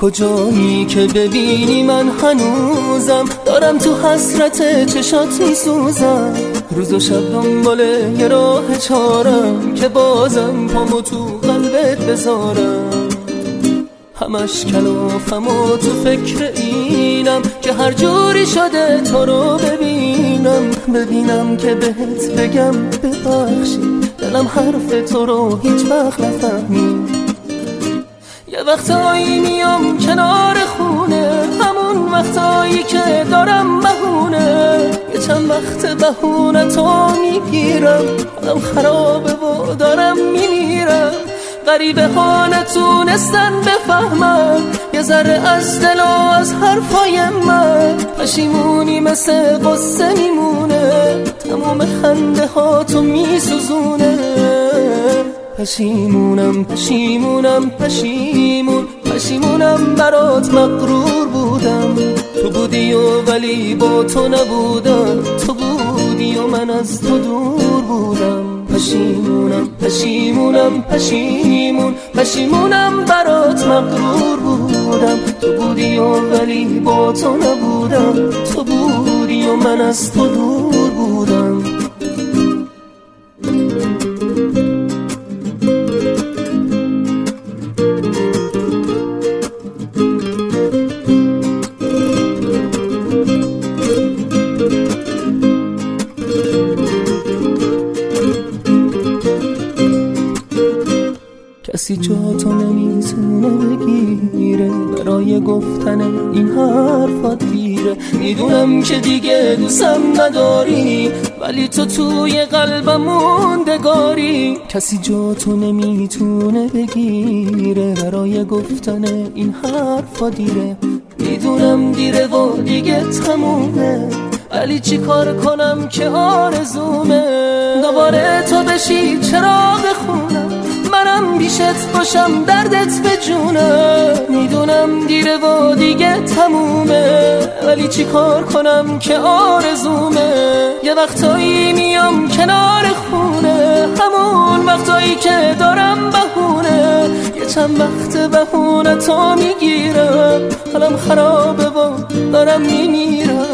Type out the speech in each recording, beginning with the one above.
کجایی که ببینی من هنوزم دارم تو حسرت چشات میسوزم. روز و شب دنبال یه راه چارم که بازم پامو تو قلبت بذارم. همش کلافم و تو فکر اینم که هر جوری شده تو رو ببینم که بهت بگم ببخشی. دلم حرف تو رو هیچ وقت نفهمید. یه وقتایی میام کنار خونه، همون وقتایی که دارم بهونه. یه چند وقت بهونه تو میگیرم، حالم خرابه و دارم میمیرم. غریبه ها نتونستن بفهمن یه ذره از دل و از حرفای من. پشیمونی مثل قصه میمونه، تمام خنده ها تو میسوزونه. پشیمونم برات مغرور بودم. تو بودی و ولی با تو نبودم، تو بودی و من از تو دور بودم. پشیمونم برات مغرور بودم. تو بودی و ولی با تو نبودم، تو بودی و من از تو دور بودم. کسی جاتو نمیتونه بگیره، برای گفتن این حرفات دیره. میدونم که دیگه دوستم نداری، ولی تو توی قلبم موندگاری. کسی جاتو نمیتونه بگیره، برای گفتن این حرفات دیره. میدونم دیره و دیگه تمومه، ولی چی کار کنم که آرزومه دوباره تو بشی چراغ خونم، منم بیشت باشم دردت به جونم. میدونم دیره و دیگه تمومه، ولی چی کار کنم که آرزومه. یه وقتایی میام کنار خونه، همون وقتایی که دارم بهونه. یه چند وقت بهونه تو میگیرم، حالم خرابه و دارم میمیرم.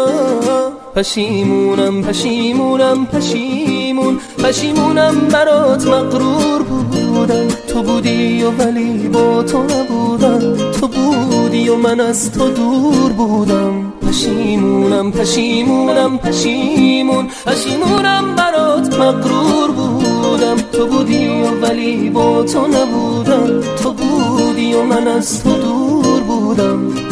پشیمونم برات مغرور بودم. تو بودی و ولی با تو نبودم، تو بودی و من از تو دور بودم. پشیمونم برات مغرور بودم. تو بودی و ولی با تو نبودم، تو بودی و من از تو دور بودم.